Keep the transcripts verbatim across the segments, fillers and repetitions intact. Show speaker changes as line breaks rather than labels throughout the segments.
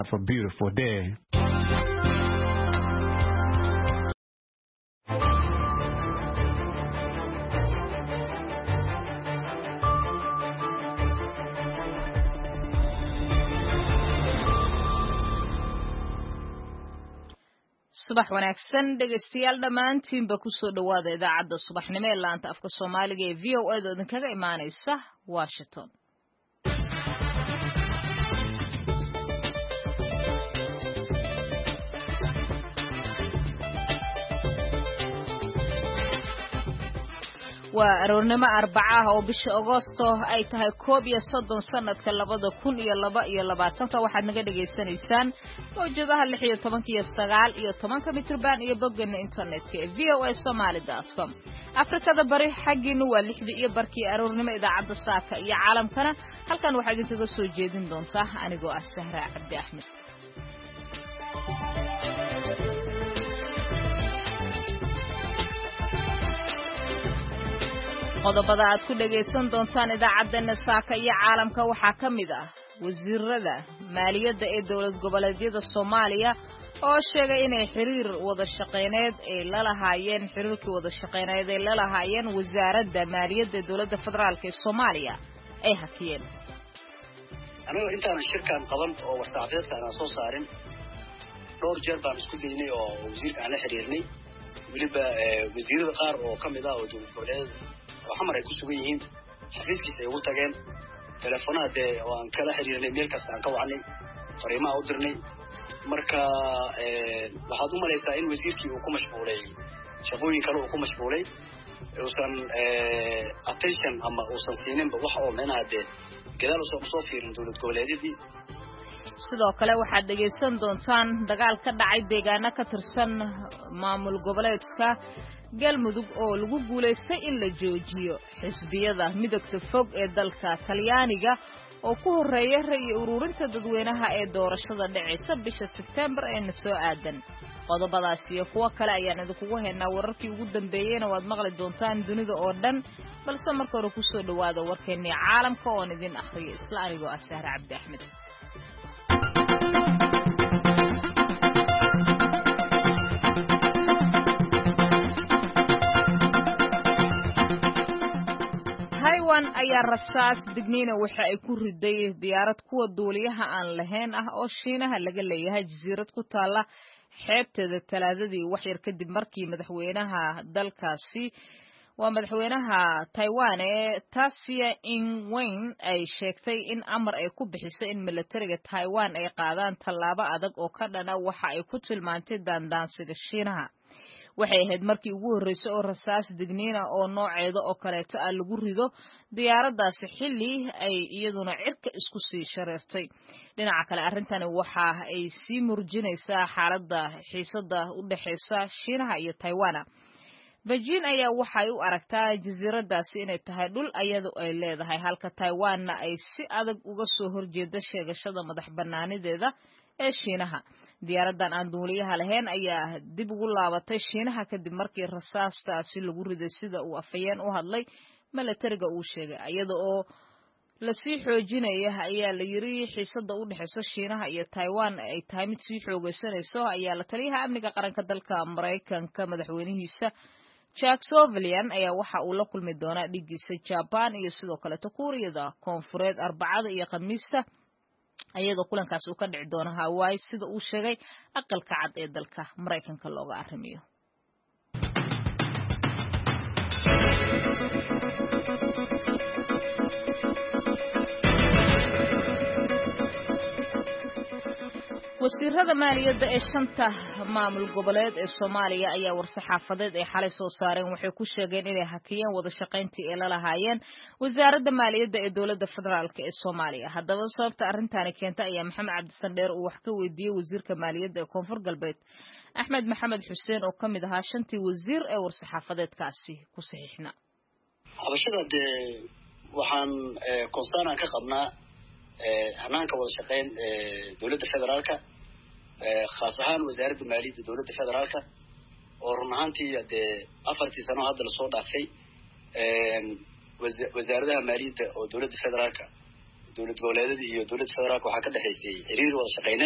For a beautiful day.
subax wanaagsan dhegeystayaal dhamaantiinba ku soo dhawaada idaacadda subaxnimo ee laanta afka Soomaaliga ee V O A da idinkaga imaanaysa Washington. waa aroornimo arbaca ah oo bisha Agoosto ay tahay koob iyo soddon sanadka labada kun iyo laba iyo labaatanka waxaad naga dhageysanaysaan mowjadaha lix iyo toban iyo sagaal iyo toban mitirban iyo bogga internetka ee v o a somali dot com. Afrikada bari xaggina waa lixda iyo barkii aroornimo idaacadda saaka iyo caalamkana halkan waxaad idinkaga soo jeedin doontaa anigoo ah Sahra Cabdi Axmed. qodobada aad ku dhageysan doontaan idaacadda saaka iyo caalamka waxaa ka mid ah wasiirada maaliyadda ee dawlad goboleedyada Soomaaliya oo sheegay inay xiriir wada shaqeyneed ay la lahaayeen xiriirkii wada shaqeyneed ay la lahaayeen wasaaradda maaliyadda ee dawladda federaalka ee Soomaaliya ay hakiyeen.
anigu intaan shirkan qaban oo wasaacadka aan soo saarin dhowr jeer baan isku daynay oo wasiirka aan la xiriirnay waliba wasiirada qaar oo kamid ah oo dawlad goboleedyada waxamar ay ku sugan yihiin xafiiskiisa ay ugu tageen telefoonada oo aan kala xiriirnay meel kasta aan ka wacnay fariimaha u dirnay marka ee waxaad u maleysaa in wasiirkii uu ku mashquulay shaqooyin kale uu ku mashquulay uusan ee attention ama uusan siininba wax oo meenaha de gadaal soo soo fiirin dawlad goboleedyadii.
sidoo kale waxaad dhageysan doontaan dagaal ka dhacay deegaano ka tirsan maamul goboleedka galmudug oo lagu guuleystay in la joojiyo xisbiyada midabka fog ee dalka Talyaaniga oo ku horeeya ra'yi ururinta dadweynaha ee doorashada dhacaysa bisha September ee soo aadan. qodobadaas iyo kuwa kale ayaan idinku haynaa wararkii ugu dambeeyayna waad maqli doontaan dunida oo dhan balse marka hore ku soo dhawaada warkeennii caalamka oo idin akhriyo isla anigoo ah Sahra Cabdi Axmed. Taiwan ayaa rasaas digniina waxa ay ku riday diyaarad kuwa duuliyaha aan lahayn ah oo Shiinaha laga leeyahay jasiirad ku taala xeebteeda Talaadadii wax yar kadib markii madaxweynaha dalkaasi waa madaxweynaha Taiwan ee Tsai Ing-wen ay sheegtay in amar ay ku bixisay in militariga Taiwan ay qaadaan tallaabo adag oo ka dhana waxa ay ku tilmaantay daandaansiga Shiinaha. waxay ahayd markii ugu horeysay oo rasaas digniina oo nooceeda oo kaleeto ah lagu rido diyaaradaasi xilli ay iyaduna cirka isku sii shareertay. dhinaca kale arrintani waxa ay sii murjinaysaa xaaladda xiisada u dhaxaysa Shiinaha iyo Taiwan. Beijing ayaa waxay u aragtaa jasiiradaasi inay tahay dhul ayadu ay leedahay halka Taiwanna ay si adag uga soo horjeeda sheegashada madax bannaanideeda ee Shiinaha. diyaaradan aan duuliyaha lahayn ayaa dib ugu laabatay Shiinaha kadib markii rasaastaasi lagu riday sida uu afayeen u hadlay militariga uu sheegay iyada oo la sii xoojinaya ayaa la yiri xiisada u dhaxaysa Shiinaha iyo Taiwan ay tahay mid sii xoogaysanayso ayaa la taliyaha amniga qaranka dalka Mareykanka madaxweynihiisa Jack Sullivan ayaa waxa uu la kulmi doonaa dhigiisa Japan iyo sidoo kale Kuuriyada Koonfureed Arbacada iyo Khamiista ayadoo kulankaas uu ka dhici doono Hawaii sida uu sheegay aqalka cad ee dalka Mareykanka looga arrimiyo. wasiirada maaliyadda ee shanta maamul goboleed ee Soomaaliya ayaa war-saxaafadeed ay xalay soo saareen waxay ku sheegeen inay hakiyeen wada shaqayntii ay la lahaayeen wasaaradda maaliyadda ee dawladda federaalka ee Soomaaliya. haddaba sababta arrintaani keentay ayaa Maxamed Cabdi Sandheer uu wax ka weydiiyay wasiirka maaliyadda ee Koonfur Galbeed Axmed Maxamed Xuseen oo kamid ahaa shantii wasiir ee war-saxaafadeedkaasi ku saxiixna.
habashada de waxaan konstaan ka qabnaa hanaanka wada shaqayn dawladda federaalka khaas ahaan wasaaradda maaliyadda dawladda federaalka oo run ahaantii de afartii sano hadda la soo dhaafay wasaaradaha maaliyadda oo dawladda federaalka dawlad goboleedyada iyo dawladda federaalka waxaa ka dhaxaysay xiriir wada shaqayneed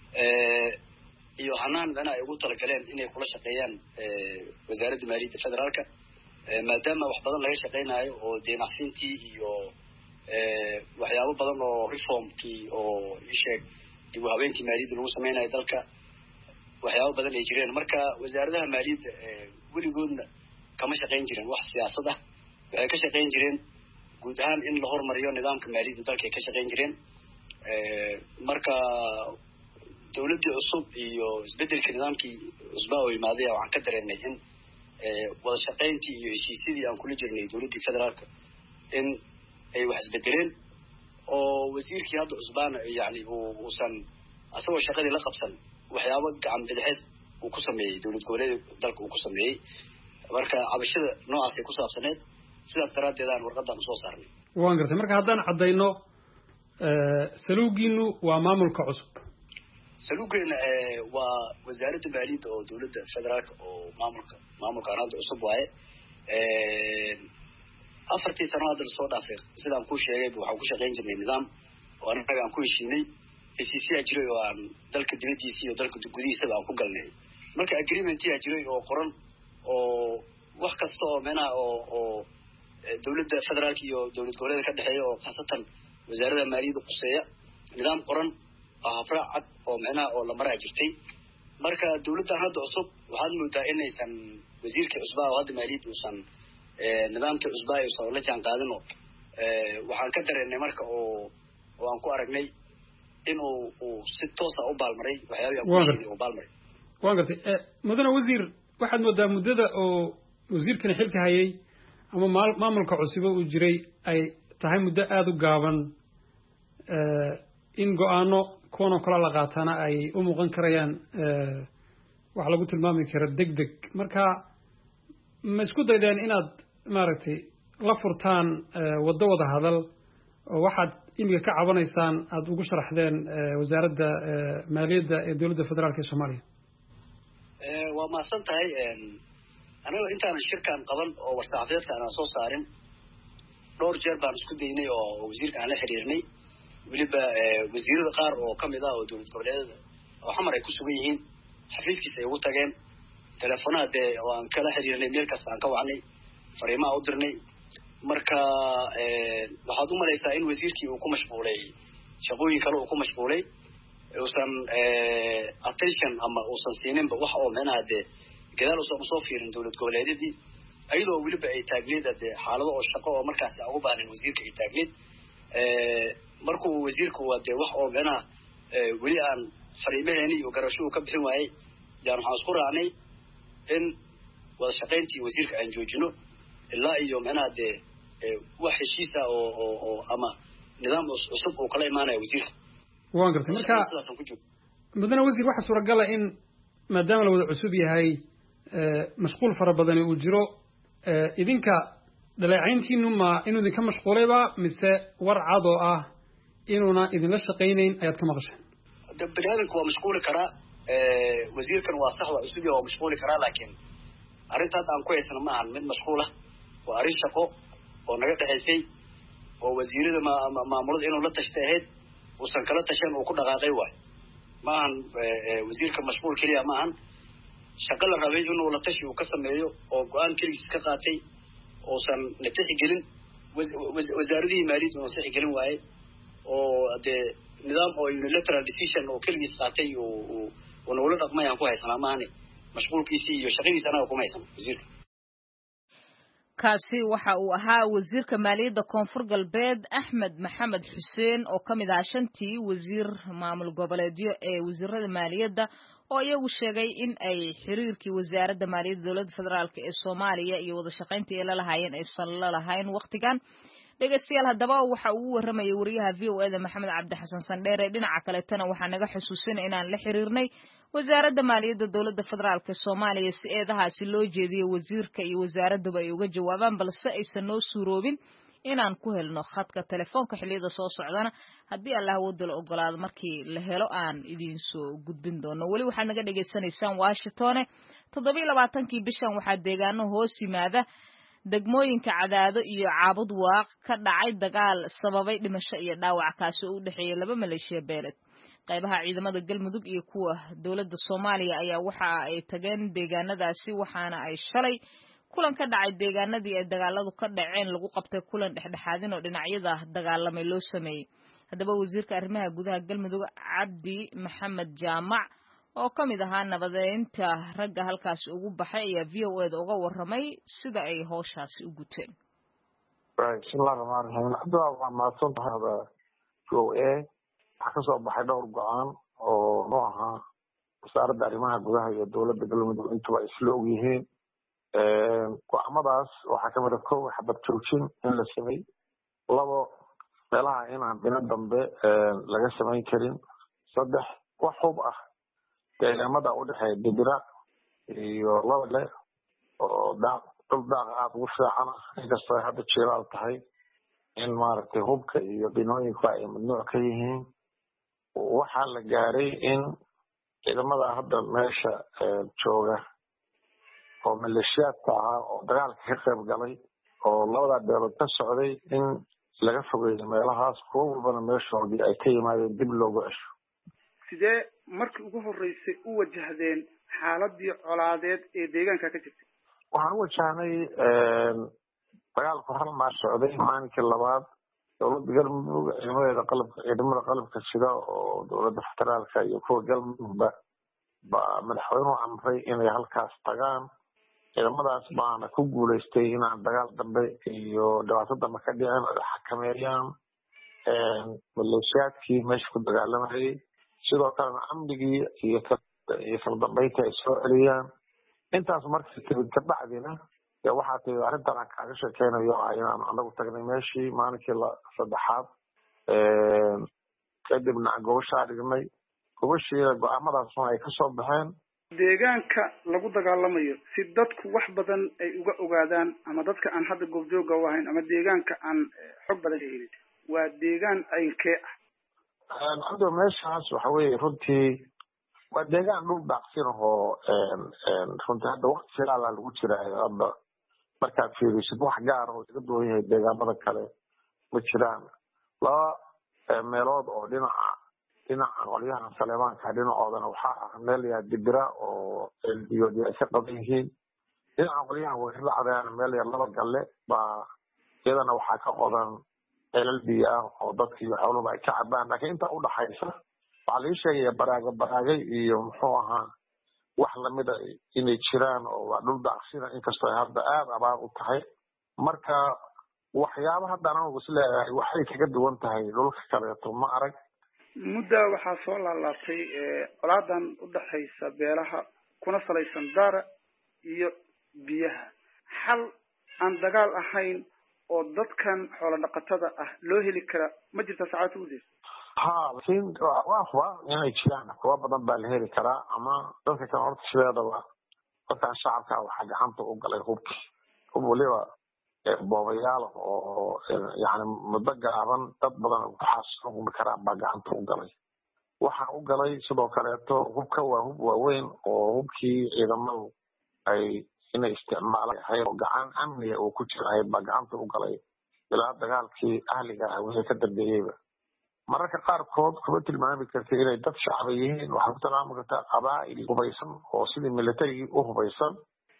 iyo hanaan dana ay ugu talagaleen inay kula shaqeeyaan wasaaradda maaliyadda federaalka maadaama wax badan laga shaqeynayo oo deenacfintii iyo waxyaabo badan oo reformkii oo isheeg dib u habeenkii maaliyadda lagu sameynayo dalka waxyaabo badan ay jireen marka wasaaradaha maaliyadda weligoodna kama shaqeyn jiren wax siyaasad ah waxay ka shaqeyn jireen guud ahaan in la horumariyo nidaamka maaliyadda dalka ay ka shaqeyn jireen marka dawladdii cusub iyo isbedelka nidaamkii cusbaa oo imaaday waxaan ka dareennay in wada shaqeyntii iyo heshiisyadii aan kula jirnay dawladdii federaalka in ay wax isbedeleen oo wasiirkii hadda cusbaana yani uusan asagoo shaqadii la qabsan waxyaabo gacan bidixeed uu ku sameeyey dawlad goboleed dalka uu ku sameeyey marka cabashada noocaasay ku saabsaneed sidaas daraaddeed aan warqadan usoo saarnay
waan gartay marka haddaan caddayno saluugiinu waa maamulka cusub
saluugeena waa wasaaradda maaliyadda oo dawladda federaalka oo maamulka maamulkaan hadda cusub waaye afartii sano hadda lasoo dhaafay sidaan kuu sheegay waxaan ku shaqeyn jirnay nidaam oo annaga aan ku heshiinay heshiisyaa jiray oo aan dalka dibaddiisa iyo dalka gudihiisaba aan ku galnay marka agreementyaa jiray oo qoran oo wax kasta oo meenaha oo oo dawladda federaalka iyo dawlad goboleeda ka dhexeeya oo khaasatan wasaaradda maaliyadda quseeya nidaam qoran oo habraac cad oo meenaha oo la maraa jirtay marka dawladdan hadda cusub waxaad moodaa inaysan wasiirkii cusbaa oo hadda maaliyadda uusan nidaamkii cusbaa uusan la jaan qaadino waxaan ka dareennay marka oo oo aan ku aragnay in uu uu si toosa u baalmaray waxyaabii aan ku sheegay oo baalmaray
waan gartay mudane wasiir waxaad moodaa muddada oo wasiirkani xilka hayay ama maamulka cusubo uu jiray ay tahay muddo aada u gaaban in go-aano kuwanoo kale la qaatana ay u muuqan karayaan wax lagu tilmaami karo deg deg marka ma isku daydeen inaad maaragtay la furtaan waddo wada hadal oo waxaad imika ka cabanaysaan aada ugu sharaxdeen wasaaradda maaliyadda ee dowladda federaalka ee soomaaliya
waa mahadsan tahay aniga intaanan shirkan qaban oo war-saxaafadeedka aanan soo saarin dhowr jeer baan isku daynay oo wasiirka aan la xiriirnay weliba wasiirada qaar oo kamid ah oo dowlad goboleedada oo xamar ay ku sugan yihiin xafiiskiisa ay ugu tageen teleefonaha dee oo aan kala xiriirnay meel kasta aan ka wacnay fariimaha u dirnay marka waxaad u malaysaa in wasiirkii uu ku mashquulay shaqooyin kale uu ku mashquulay uusan attention ama uusan siininba wax oo meenaha dee gadaal uusan usoo fiirin dowlad goboleedyadii ayadoo weliba ay taagneed dee xaalado oo shaqo oo markaasi aan ugu baahnayn wasiirka ay taagneed markuu wasiirku waa dee wax oo meenaha weli aan fariimaheeni iyo garasho uu ka bixin waayey yaan waxaan isku raacnay in wada shaqayntii wasiirka aan joojino ilaa iyo meenaha dee wax heshiisa oo oo oo ama nidaam cusub uu kala imaanaya wasiirka
waan gartay marka mudane wasiir waxaa suuragala in maadaama la wada cusub yahay mashquul fara badani uu jiro idinka dhaleecayntiinu ma inuu idinka mashquulayba mise war cad oo ah inuuna idinla shaqaynayn ayaad ka maqasheen
bani aadamku waa mashquuli karaa wasiirkan waa sax waa cusub waa mashquuli karaa laakiin arrinta hadda aan ku haysano ma ahan mid mashquul ah waa arrin shaqo oo naga dhexaysay oo wasiirada maamulada inuu la tashtay ahayd uusan kala tashan uu ku dhaqaaqay waay ma ahan wasiirka mashquul keliya ma ahan shaqo la rabay inuu la tashi uu ka sameeyo oo go-aan keligiis ka qaatay uusan la tixi gelin wasaaradihii maaliyadda uusan tixi gelin waaye oo dee nidaam oo unilateral decision oo keligiis qaatay uu nagula dhaqmay aan ku haysanaa maahane mashquulkiisii iyo shaqadiisa anaga kuma haysano wasiirka
kaasi waxa uu ahaa wasiirka maaliyadda koonfur galbeed axmed maxamed xuseen oo ka mid ahaa shantii wasiir maamul goboleedyo ee wasiirada maaliyadda oo iyagu sheegay in ay xiriirkii wasaaradda maaliyadda dowladda federaalk ee soomaaliya iyo wada shaqayntii ay la lahaayeen aysan la lahayn wakhtigan dhegeystayaal haddaba waxa uu waramayay wariyaha v o eda maxamed cabdi xasan sandheere dhinaca kaleetana waxaa naga xusuusin inaan la xiriirnay wasaaradda maaliyadda dowladda federaalk ee soomaaliya si eedahaasi loo jeediyo wasiirka iyo wasaaraddaba ay uga jawaabaan balse aysan noo suuroobin inaan ku helno khadka telefoonka xilliyada soo socdana haddii allah wada la ogolaado markii la helo aan idiin soo gudbin doono weli waxaad naga dhegaysanaysaan washingtone toddobiyo labaatankii bishan waxaa deegaano hoos yimaada degmooyinka cadaado iyo caabud waaq ka dhacay dagaal sababay dhimasho iyo dhaawac kaasi oo u dhexeeyay laba maleeshiya beeled qaybaha ciidamada galmudug iyo kuwa dowladda soomaaliya ayaa waxa ay tageen deegaanadaasi waxaana ay shalay kulan ka dhacay deegaanadii ay dagaaladu ka dhaceen lagu qabtay kulan dhexdhexaadin oo dhinacyada dagaalamay loo sameeyey haddaba wasiirka arrimaha gudaha galmudug cabdi maxamed jaamac oo ka mid ahaa nabadeynta ragga halkaasi ugu baxay ayaa v o e da uga warramay sida ay howshaasi u guteen
bismillahi rahmaani rahiim hadda waa mahadsan tahay v o a waxaa kasoo baxay dhowr go-aan oo noo ahaa wasaaradda arrimaha gudaha iyo dowladda galmudug intuba isla og yihiin go-aamadaas waxaa kamid a kow xabad joojin in la samey labo meelaha inaan bino dambe laga samayn karin saddex wax hub ah deegaamada udhexeeya dibira iyo labale oo daaq dhul daaqa aada ugu fiican ah inkastoo ay hadda jilaal tahay in maaragtay hubka iyo binooyinku ay mamnuuc ka yihiin waxaa la gaaray in ciidamada hadda meesha jooga oo maleeshiyaadka ahaa oo dagaalka ka qayb galay oo labadaa beelood ka socday in laga fogeeyo meelahaas kuwo walbana meeshoodii ay ka yimaadeen dib loogu cesho
sidee markii ugu horeysay u wajahdeen xaaladii colaadeed ee deegaanka ka jirtay
waxaan u wajahnay dagaalku hal maar socday maalinkii labaad dowladda galmudug ciidamadeeda qalabka ciidamada qalabka sida oo dowladda federaalka iyo kuwa galmudugba baa madaxweynuhu amray inay halkaas tagaan ciidamadaas baana ku guuleystay inaan dagaal dambe iyo dhibaato dambe ka dhicin ay xakameeyaan maleeshiyaadkii meesha ku dagaalamayay sidoo kalena amnigii iyo iyo kala dambeynta ay soo celiyaan intaas markii timid ka bacdina dee waxaa timi arrintan aan kaaga sheekeynayo ah inaan anagu tagnay meeshii maalinkii la saddexaad kadibna gobashaa dhignay gobashiina go-aamadaasna ay kasoo baxeen
deegaanka lagu dagaalamayo si dadku wax badan ay uga ogaadaan ama dadka aan hadda goobjooga u ahayn ama deegaanka aan xog badan ka helin waa deegaan aynkee
ah hadda meeshaas waxa weeye runtii waa deegaan dhul daaqsin ahoo runtii hadda wakti filaala lagu jiraayo hadda markaad fiirisid wax gaar oo iga duwan yahay deegaamada kale ma jiraan laba meelood oo dhinaca dhinaca qolyaha saleebaanka dhinacoodana waxaa ah meel yaa dibira oo elbiyoodi ay ka qaban yihiin dhinaca qolyaha weeraracdeana meel yaa laba galle baa iyadana waxaa ka qodan elal biyo ah oo dadka iyo xooluba ay ka cabaan laakiin intaa udhaxaysa waxaa laga sheegaya baraaga baraagay iyo muxuu ahaa wax lamida inay jiraan oo waa dhul daaqsina inkastoo ay hadda aada abaar u tahay marka waxyaaba hadda anagu isleeyahay waxay kaga duwan tahay dhulka kaleeto ma arag
mudda waxaa soo laalaatay colaadan udhaxaysa beelaha kuna salaysan daara iyo biyaha xal aan dagaal ahayn oo dadkan xoolo dhaqatada ah loo heli kara ma jirta saacad ugu daysa
ha laakiin waa huba inay jiraan kuwa badan baa la heli karaa ama dadka kan horta sideedaba dadkan shacabka waxaa gacanta u galay hubki hub waliba boobayaal oo yani muddo gaaban dad badan waxaa soo humi karaa baa gacanta u galay waxaa u galay sidoo kaleeto hubka waa hub waaweyn oo hubkii ciidamadu ay inay isticmaalaan ahayd oo gacan amniga uu ku jirahayd baa gacanta u galay ilaa dagaalkii ahliga ah wixii ka dambeeyeyba mararka qaarkood kuma tilmaami kartay inay dad shacba yihiin waxaa ku tilmaami kartaa qabaa'il hubaysan oo sidii militarigii u hubaysan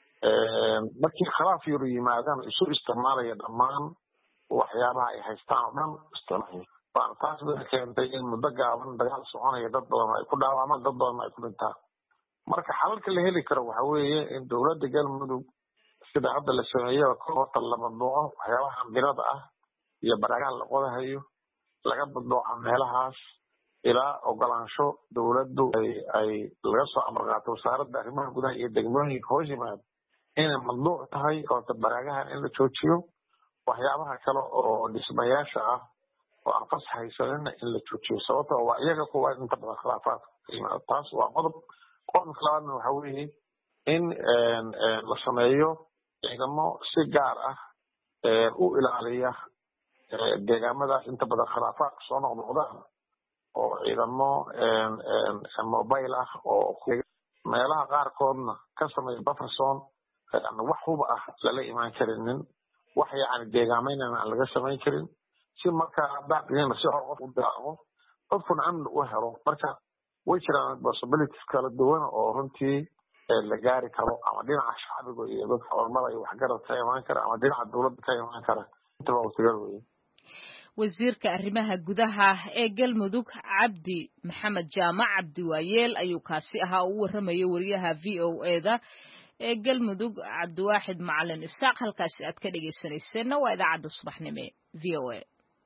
markii khilaaf yaru yimaadaan isu isticmaalaya dhammaan waxyaabaha ay haystaan oo dhan isticmaal waana taas bay keentay in muddo gaaban dagaal soconaya dad badan ay ku dhaawacmaan dad badan ay ku dhintaan marka xalalka la heli karo waxa weeye in dowladda galmudug sida hadda la sameeyaba ka horta la madbuuco waxyaabaha birada ah iyo baraagaha la qodahayo laga madbuuca meelahaas ilaa ogolaansho dowladdu ay ay laga soo amar qaato wasaaradda arrimaha gudaha iyo degmooyinka hoos yimaado inay mamnuuc tahay horta baraagahan in la joojiyo waxyaabaha kale oo dhismayaasha ah oo aan qas haysanina in la joojiyo sababtoo waa iyaga kuwa inta badan khilaafaadka yimaado taas waa qodob qodobka labaadna waxa weeye in la sameeyo ciidamo si gaar ah u ilaaliya deegaamadaas inta badan khilaafaadka soo noqnoqdaan oo ciidamo mobile ah oo meelaha qaarkoodna ka sameeya bufferson wax huba ah lala imaan karinin wax yani deegaameynana aan laga samayn karin si markaa daaqiyana si hor qof u daaqo qofkuna amni u helo marka way jiraan possibilities kala duwan oo runtii la gaari karo ama dhinaca shacbiga iyo dadka ormada iyo waxgaradka ka imaan kara ama dhinaca dawladda ka imaan kara intaba wasiir weeye
wasiirka arrimaha gudaha ee Galmudug Cabdi Maxamed Jaamac Cabdi Waayeel ayuu kaasi ahaa uu waramayay wariyaha V O A da ee Galmudug Cabdiwaaxid Macalin Isaaq halkaasi aad ka dhageysaneyseen waa idaacadda subaxnimo V O A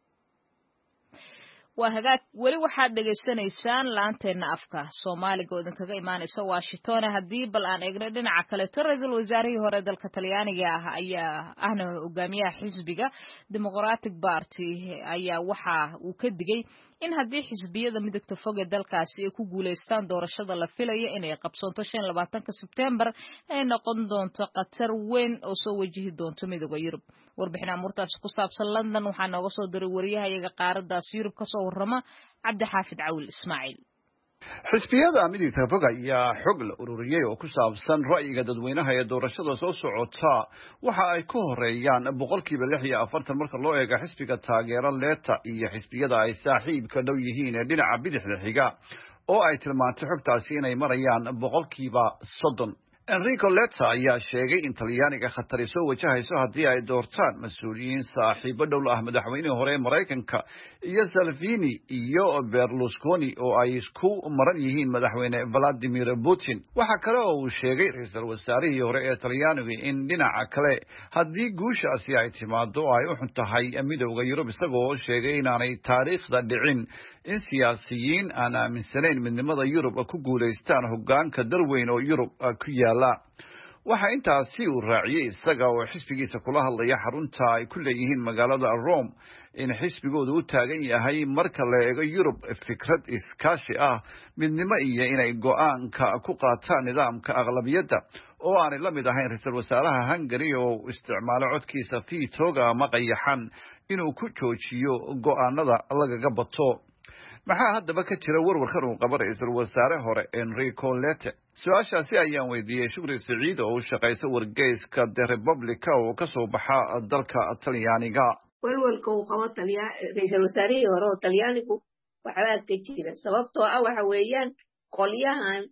waa hagaag weli waxaad dhegaysanaysaan laanteena afka Soomaaliga oo idinkaga imaanaysa Washington haddii bal aan eegno dhinaca kale ra'iisul wasaarihii hore dalka Talyaaniga ah ayaa ahna hogaamiyaha xisbiga Democratic Party ayaa waxa uu ka digay in haddii xisbiyada midagta fog ee dalkaasi ay ku guuleystaan doorashada la filayo inay qabsoonto shan iyo labaatanka September ay noqon doonto qatar weyn oo soo wajihi doonto midowga Yurub warbixin amurtaas ku saabsan London waxaa nooga soo diray wariyahayaga qaaradaas Yurub ka soo warrama Cabdi Xaafid Cawil Ismaaciil
xisbiyada midowga fog ayaa xog la ururiyay oo ku saabsan ra'yiga dadweynaha ee doorashada soo socota waxa ay ku horeeyaan boqolkiiba lix iyo afartan marka loo eego xisbiga taageero leeta iyo xisbiyada ay saaxiibka dhow yihiin ee dhinaca bidixda xiga oo ay tilmaantay xogtaasi inay marayaan boqolkiiba soddon Enrico Letta ayaa sheegay in Talyaaniga khatari soo wajahayso haddii ay doortaan mas'uuliyiin saaxiibo dhow ah madaxweynihii hore ee Mareykanka iyo Salvini iyo Berlusconi oo ay isku maran yihiin madaxweyne Vladimir Putin waxa kale oo uu sheegay ra'iisul wasaarihii hore ee Talyaaniga in dhinaca kale haddii guushaasi ay timaado ay u xuntahay midowga Yurub isagoo sheegay inaanay taariikhda dhicin in siyaasiyiin aan aaminsanayn midnimada Yurub ku guuleystaan hoggaanka dalweyn oo Yurub ku yaala waxa intaasi uu raaciyay isaga oo xisbigiisa kula hadlaya xarunta ay ku leeyihiin magaalada Rome in xisbigoodu u taagan yahay marka la eego Yurub fikrad iskaashi ah midnimo iyo inay go'aanka ku qaataan nidaamka aqlabiyadda oo aan la mid ahayn ra'iisul wasaaraha Hungary oo isticmaalo codkiisa veto-ga ama qayaxan inuu ku joojiyo go'aanada lagaga bato maxaa haddaba ka jira warwarkan uu qabo ra'iisul wasaare hore Enrico Letta su-aashaasi ayaan weydiiyey Shukri Siciid oo u shaqaysa wargeyska The Republic oo ka soo baxa dalka Talyaaniga
warwarka uu qabo ra'iisul wasaarihii hore oo Talyaanigu waxbaa ka jira sababtoo ah waxa weeyaan qolyahan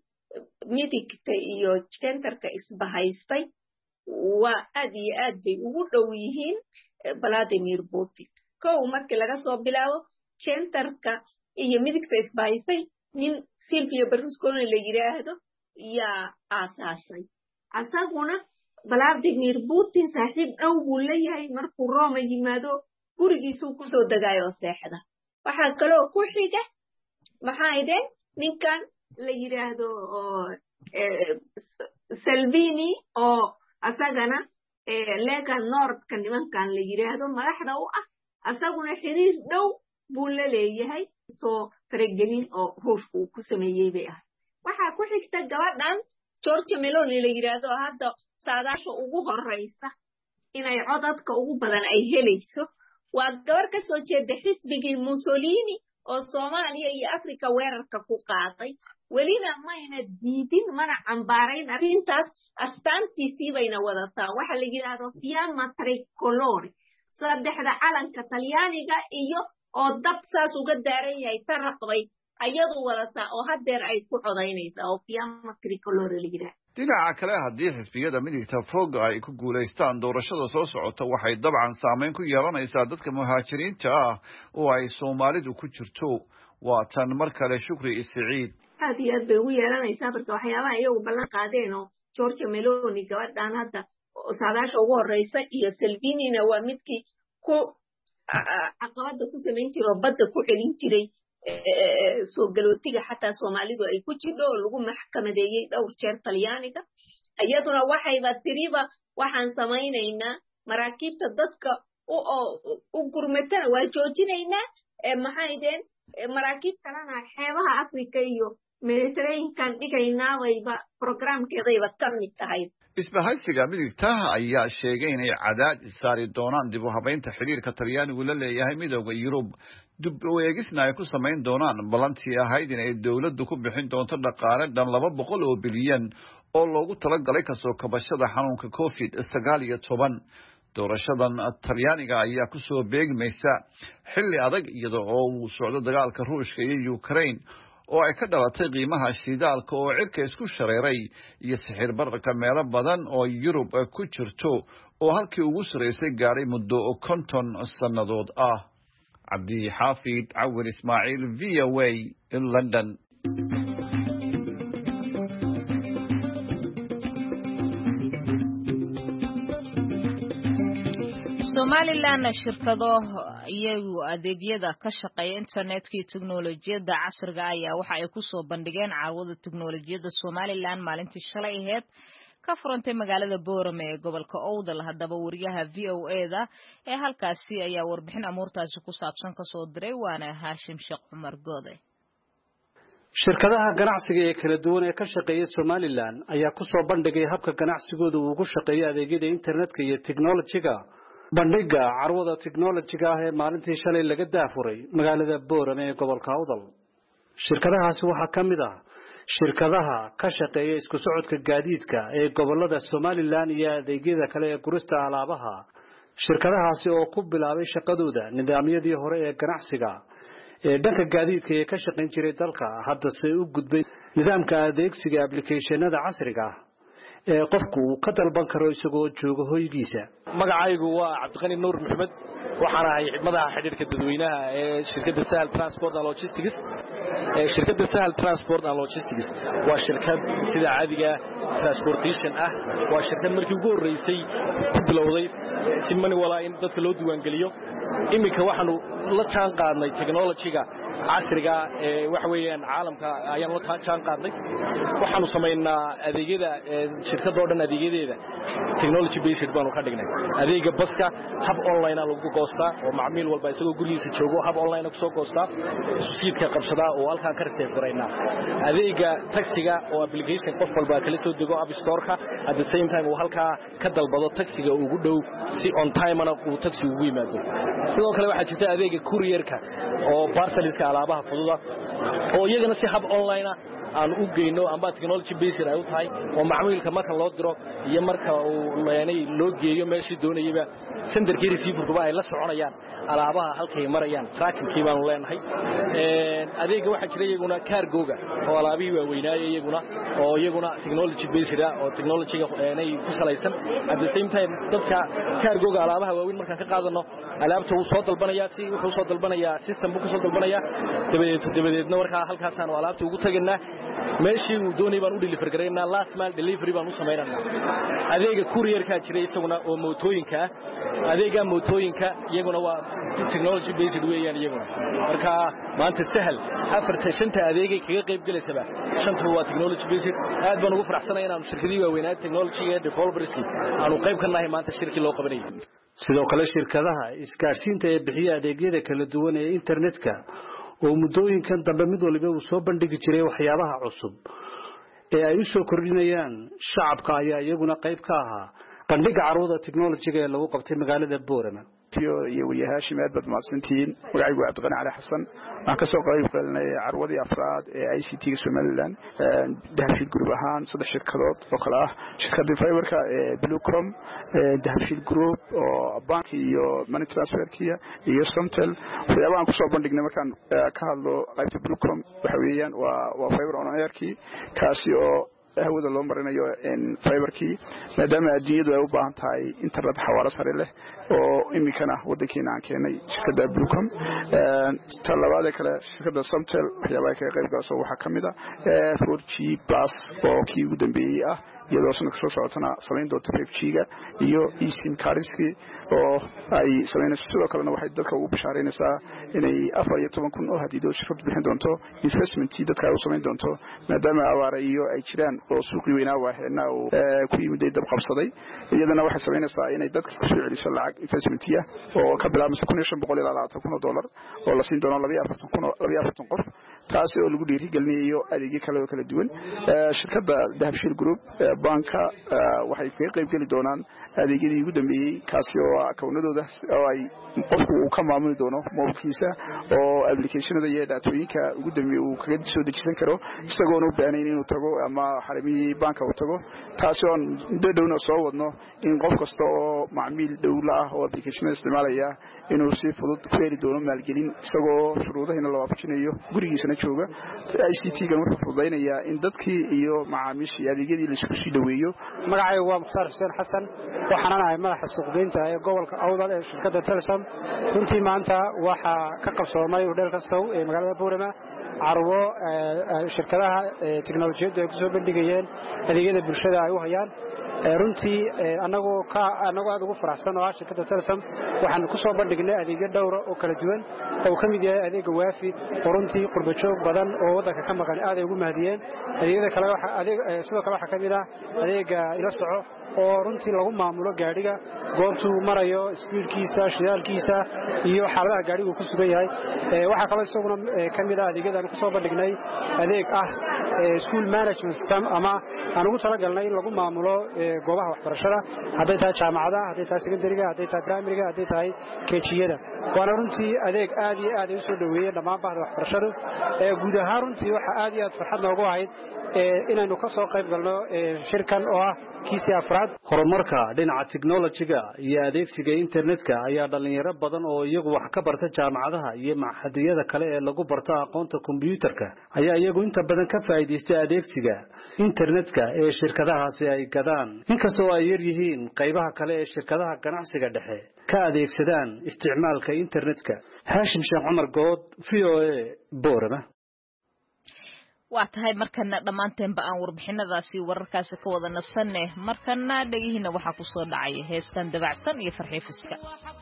midigta iyo centerka isbahaystay waa aad iyo aad bay ugu dhow yihiin Vladimir Putin kow markii laga soo bilaabo centerka iyo midigta isbahaystay nin Silvio Berlusconi la yiraahdo yaa aasaasay asaguna Vladimir Putin saaxiib dhow buu leeyahay markuu Rome yimaado gurigiisuu ku soo degaayo seexda waxaa kaloo ku xiga maxaa idin ninkan la yiraahdo Salvini oo asagana Lega Nordka nimankan la yiraahdo madaxda u ah asaguna xiriir dhow buu la leeyahay soo faragelin oo ruushku ku sameeyay bay ah waxa ku xigta gabadhan Giorgia Meloni la yiraahdo hadda saadaasha ugu horeysa inay codadka ugu badan ay helayso waa gabar ka soo jeeda xisbigii Mussolini oo Soomaaliya iyo Afrika weerarka ku qaaday welina mayna diidin mana cambaarayn arrintaas astaantiisii bayna wadataa waxa la yiraahdo fiamma tricolore saddexda calanka Talyaaniga iyo oo dab saas uga daaran yahay taraqbay ayadu wadataa oo hadeer ay ku codaynaysaa oo fiamma tricolore la yiraahdo
dhinaca kale haddii xisbiyada midowga fog ay ku guuleystaan doorashada soo socota waxay dabcan saameyn ku yeelanaysaa dadka muhaajiriinta ah oo ay Soomaalidu ku jirto waa tan mar kale Shukri Siciid
aad iyo aad bay ugu yeelanaysaa marka waxyaabaha iyagu ballan qaadeen oo Giorgia Meloni gabadhan hadda saadaasha ugu horeysa iyo Salvinina waa midkii ku caqabada ku samayn jiray oo badda ku celin jiray soo galootiga xataa Soomaalidu ay ku jirto oo lagu maxkamadeeyay dhowr jeer Talyaaniga iyaduna waxayba tiriba waxaan samaynaynaa maraakiibta dadka u gurmatana waa joojinaynaa maxay ideen maraakiib kalena xeebaha Afrika iyo Mediterranean dhigaynaawayba programkeedayba ka mid tahay
isbahaysiga midowga ayaa sheegay inay cadaadis saari doonaan dib u habeynta xiriirka Talyaanigu la leeyahay midowga Yurub dib u eegisna ay ku samayn doonaan balantii ahayd inay dawladdu ku bixin doonto dhaqaale dhan laba boqol oo bilyan oo loogu talagalay kasoo kabashada xanuunka covid sagaal iyo toban doorashadan Talyaaniga ayaa ku soo beegmaysa xilli adag iyada oo uu socdo dagaalka Ruushka iyo Ukraine oo ay ka dhalatay qiimaha shidaalka oo cirka isku shareeray iyo sixir bararka meelo badan oo Yurub ku jirto oo halkii ugu sareysay gaaray muddo konton sanadood ah. Cabdi Xaafid Cawil Ismaaciil V O A in London.
Somaliland shirkado iyagu adeegyada ka shaqeeya internetka iyo tiknoolajiyada casriga ah ayaa waxa ay ku soo bandhigeen carwada tiknoolajiyada Somaliland maalintii shalay ahayd ka furantay magaalada Boorame ee gobolka Awdal. Haddaba wariyaha V O A-da ee halkaasi ayaa warbixin amuurtaasi ku saabsan ka soo diray waana Haashim Sheekh Cumar Goode.
shirkadaha ganacsiga ee kala duwan ee ka shaqeeya Somaliland ayaa ku soo bandhigay habka ganacsigooda uu ugu shaqeeyo adeegyada internetka iyo tiknoolajiga. bandhiga carwada tiknoolajiga ah ee maalintii shalay laga daafuray magaalada Boorame ee gobolka Awdal. shirkadahaasi waxaa ka mid ah shirkadaha ka shaqeeya isku socodka gaadiidka ee gobolada Somaliland iyo adeegyada kale ee gurista alaabaha. shirkadahaasi oo ku bilaabay shaqadooda nidaamyadii hore ee ganacsiga ee dhanka gaadiidka ee ka shaqeyn jiray dalka hadda si u gudbay nidaamka adeegsiga applicationada casriga ah ee qofku ka dalban karo isagoo jooga hoygiisa.
magacaygu waa Cabdiqani Nuur Maxamed waxaan ahay madaxa xiriirka dadweynaha ee shirkadda Sahal Transport and Logistics. ee shirkadda Sahal Transport and Logistics waa shirkad sida caadiga transportation ah, waa shirkad markii ugu horeysay ku bilowday si mani walaa in dadka loo diiwaan geliyo. imika waxaanu la jaan qaadnay technology-ga casriga ee wax weeyaan caalamka ayaan la jaan qaadnay. waxaanu sameynaa adeegyada shirkadda oo dhan adeegyadeeda technology based baanu ka dhignay. adeega baska hab online ah lagu goostaa oo macmiil walba isagoo gurigiisa joogo hab online ah ku soo goostaa suuqyada qabsada oo halkaan ka research gareynaa. adeega taxiga oo application qof walba kala soo dego app store-ka at the same time uu halkaa ka dalbado taxiga ugu dhow si on time ana uu taxi ugu yimaado. sidoo kale waxaa jirta adeega courier-ka oo parcel-ka alaabaha fududa oo iyagana si hab online ah aan u geyno amba technology based ay u tahay oo macmiilka marka loo diro iyo marka uu leenay loo geeyo meeshii doonayba senderkii receiver-kuba ay la soconayaan alaabaha halkay marayaan tracking-kii baanu leenahay. ee adeega waxa jira iyaguna cargo-ga oo alaabihii waa weynaayay iyaguna oo iyaguna technology based ah oo technology-ga ay ku salaysan. at the same time dadka cargo-ga alaabaha waaweyn markaan ka qaadano alaabta uu soo dalbanaya si wuxuu soo dalbanaya system buu soo dalbanaya dabadeed dabadeedna markaa halkaas aan alaabta ugu tagnaa meeshii uu doonay baan u deliver gareynaa last mile delivery baan u sameeynaa. adeega courier-ka jira isaguna oo mootooyinka adeega mootooyinka iyaguna waa technology based weeyaan iyaguna. marka maanta sahal afarta shanta adeegay kaga qayb galaysaba shanta waa technology based. aad baan ugu faraxsanahay inaan shirkadii waaweynaa technology-ga developerski aanu qayb ka nahay maanta shirkii loo qabanay.
sidoo kale shirkadaha isgaarsiinta ee bixiya adeegyada kala duwan ee internetka oo muddooyinkan dambe mid waliba uu soo bandhigi jiray waxyaabaha cusub ee ay u soo kordhinayaan shacabka ayaa iyaguna qayb ka ahaa bandhiga carwada tiknoolajiga ee lagu qabtay magaalada Boorame.
iyo wariyaha Haashim aad baad mahadsantihiin. magacaygu waa Cabdiqani Cali Xasan. waxaan ka soo qayb galnay carwadii afraad ee I C T-ga Somaliland. Dahabshiil Group ahaan saddex shirkadood oo kala ah shirkadda Fiber-ka ee Bluecom, Dahabshiil Group oo bank iyo money transfer-kiya iyo Somtel. waxyaabaha aan ku soo bandhignay markaan ka hadlo qaybta Bluecom waxa weeyaan waa waa Fiber on air-kii kaasi oo hawada loo marinayo in fiber-kii maadaama adduunyadu ay u baahan tahay internet xawaare sare leh oo imikana wadankeena aan keenay shirkadda Bluecom. talabaad kale shirkadda Somtel waxyaabaha ka qayb galayso waxa kamid ah four G plus oo kii ugu dambeeyay ah iyadoo sanadka soo socotana samayn doonto five G-ga iyo eSIM cardski oo ay samaynayso. sidoo kalena waxay dadka ugu bishaareynaysaa inay afar iyo toban kun oo hadiido shirkad bixin doonto investment-kii dadka ay u samayn doonto maadaama abaara iyo ay jiraan oo suuqii weynaa waaxeena oo ku yimid dab qabsaday. iyadana waxay samaynaysaa inay dadka ku soo celiso lacag investment-iya oo ka bilaabmaysa kun iyo shan boqol ilaa labaatan kun oo dollar oo la siin doono laba iyo afartan kun laba iyo afartan qof taasi oo lagu dhiirigelinayo adeegyo kale oo kala duwan shirkadda Dahabshiil Group banka waxay ka qayb gali doonaan adeegyadii ugu dambeeyay kaasi oo akawnadooda oo ay qofku uu ka maamuli doono mobilkiisa oo applicationada iyo daatooyinka ugu dambeeyay uu kaga soo dejisan karo isagoo u baahneen inuu tago ama xarimihii banka uu tago taasi oo dadowna soo wadno in qof kasta oo macmiil dawla ah oo applicationada isticmaalaya inuu si fudud ku heli doono maalgelin isagoo shuruudahina la waafajinayo gurigiisana jooga I C T-ga wuxuu fududeynayaa in dadkii iyo macaamiishii adeegyadii la isku sii dhaweeyo
magacaygu waa Mukhtaar Xuseen Xasan waxaan ahay madaxa suuqgeynta ee gobolka Awdal ee shirkadda Telesom runtii maanta waxa ka qabsoomay hodheelka Sow ee magaalada Boorama carwo shirkadaha tiknoolajiyadda ay ku soo bandhigayeen adeegyada bulshada ay u hayaan runtii anagu ka anagu aad ugu faraxsan oo shirkadda Telesom waxaan ku soo bandhignay adeegyo dhowr oo kala duwan oo kamid yahay adeega waafi runtii qurbo joog badan oo wadanka ka maqan aad ay ugu mahdiyeen adeegyada kale waxa adeeg sidoo kale waxa kamid ah adeega ila soco oo runtii lagu maamulo gaariga goobtuu marayo speedkiisa shidaalkiisa iyo xaaladaha gaarigu ku sugan yahay waxa kale isaguna kamid ah adeegyada aan ku soo bandhignay adeeg ah school management system ama aan ugu talagalnay in lagu maamulo goobaha waxbarashada haday tahay jaamacadaha haday tahay secondary-ga haday tahay primary-ga haday tahay keejiyada waana runtii adeeg aad iyo aad ay soo dhaweeyeen dhammaan bahda waxbarashada ee guud ahaan runtii waxa aad iyo aad farxad noogu ahayd inaynu ka soo qayb galno shirkan oo ah kiisi afraad horumarka dhinaca technology-ga iyo adeegsiga internetka ayaa dhalinyaro badan oo iyagu wax ka barta jaamacadaha iyo maxadiyada kale ee lagu barto aqoonta kombiyuutarka ayaa iyagu inta badan ka faa'iideystay adeegsiga internetka ee shirkadahaasi ay gadaan inkastoo ay yar yihiin qaybaha kale ee shirkadaha ganacsiga dhexe ka adeegsadaan isticmaalka internetka Haashim Sheekh Cumar Good V O A Boorama
waa tahay markana dhamaanteenba aan warbixinadaasi wararkaasi ka wada nasanne markana dhagihiina waxa ku soo dhacay heeskan dabacsan iyo farxiifiska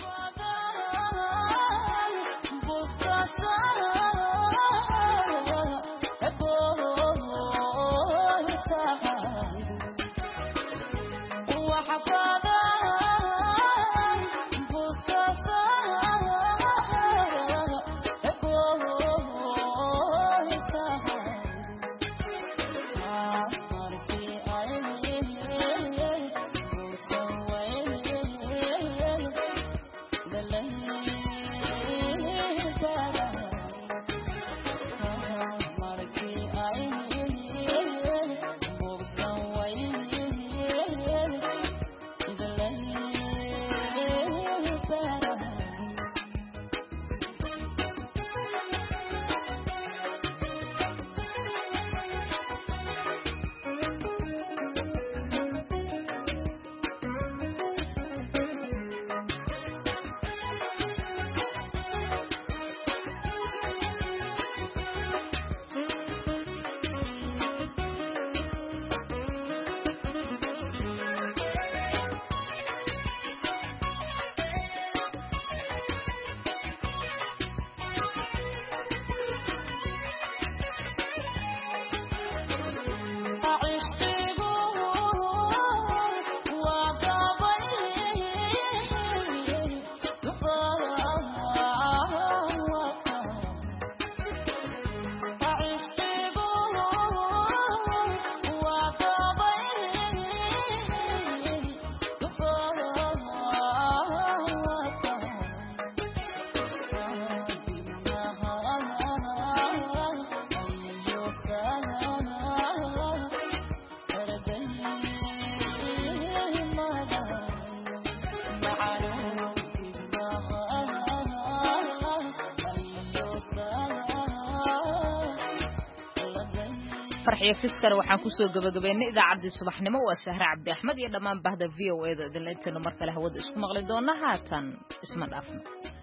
farxiyo fiskar waxaan ku soo gabagabeynay idaacadii subaxnimo waa Sahra Cabdi Axmed iyo dhamaan bahda V O A da idin leentana mar kale hawada isku maqli doona haatan isma dhaafno